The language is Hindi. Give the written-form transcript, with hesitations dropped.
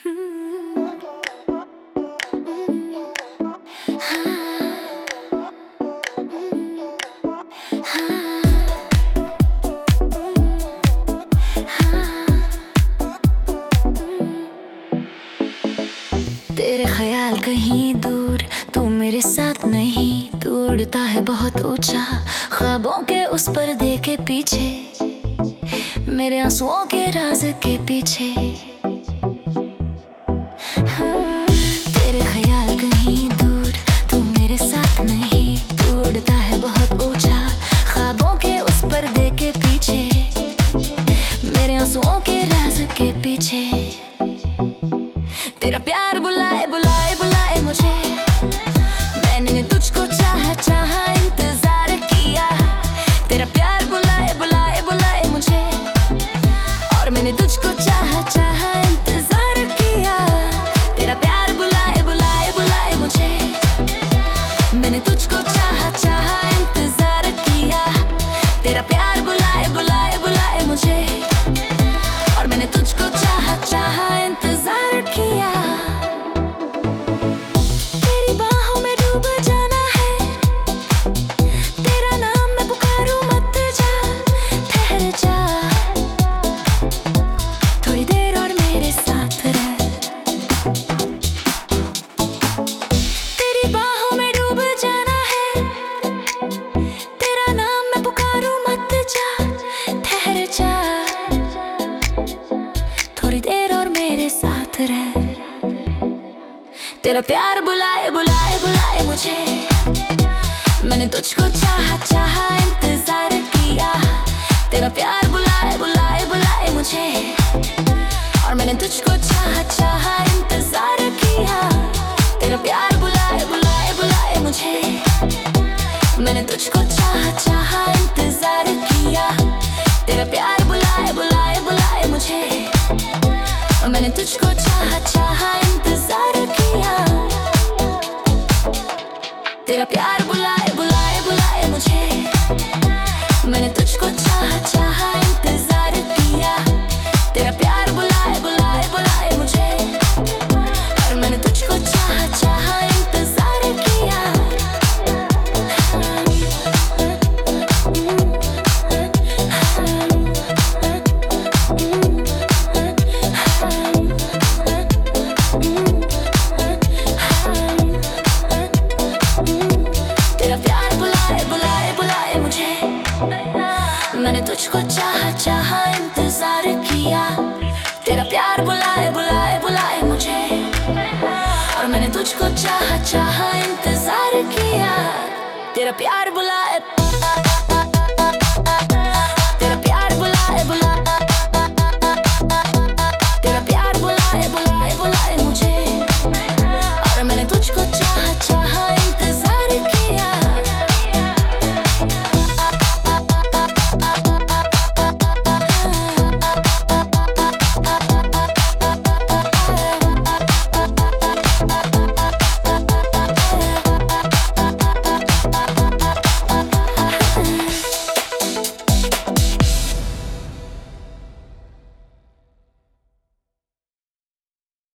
तेरे ख्याल कहीं दूर, तू मेरे साथ नहीं। तू उड़ता है बहुत ऊंचा, ख्वाबों के उस पर्दे के पीछे, मेरे आंसुओं के राज के पीछे। तेरे ख्याल कहीं दूर, तू मेरे साथ नहीं। तू उड़ता है बहुत ऊंचा, ख्वाबों के उस पर्दे के पीछे, मेरे आंसुओं के राज के पीछे। तेरा प्यार बुलाए बुलाए बुलाए मुझे, मैंने तुझको चाहा चाहा इंतजार किया। तेरा प्यार बुलाए बुलाए बुलाए मुझे, और मैंने तुझको चाहा चाहा इंतजार किया। तेरा प्यार बुलाए बुलाए बुलाए मुझे, मैंने तुझको चाहा चाहा इंतजार किया। तेरा प्यार बुलाए बुलाए बुलाए मुझे, और मैंने तुझको चाहा चाहा इंतजार किया। तेरी बाहों में डूब जाना है, तेरा नाम मैं पुकारूं मत जा, ठहर जा थोड़ी देर और मेरे साथ रह। तेरी बाहों में डूब जाना है, तेरा नाम मैं पुकारूं मत जा, ठहर जा थोड़ी देर और मेरे साथ रह। तेरा प्यार बुलाए बुलाए बुलाए मुझे, मैंने तुझको चाहा चाहा इंतजार किया। तेरा प्यार बुलाए बुलाए बुलाए मुझे, और मैंने तुझको चाहा चाहा इंतजार किया। तेरा प्यार बुलाए बुलाए बुलाए मुझे, मैंने तुझको चाहा चाहा इंतजार किया। तेरा प्यार बुलाए बुलाए बुलाए मुझे, और मैंने तुझको चाहा चाहा इंतजार किया। तेरा प्यार बुलाए बुलाए बुलाए मुझे, मैंने तुझको चाहा चाहा इंतजार किया। तेरा प्यार बुलाए बुलाए बुलाए मुझे, और मैंने तुझको चाहा चाहा इंतजार किया। तेरा प्यार बुलाए बुलाए बुलाए मुझे, मैंने तुझको चाहा चाहा इंतजार किया। तेरा प्यार बुलाए बुलाए बुलाए मुझे, और मैंने तुझको चाहा चाहा इंतजार किया। तेरा प्यार बुलाए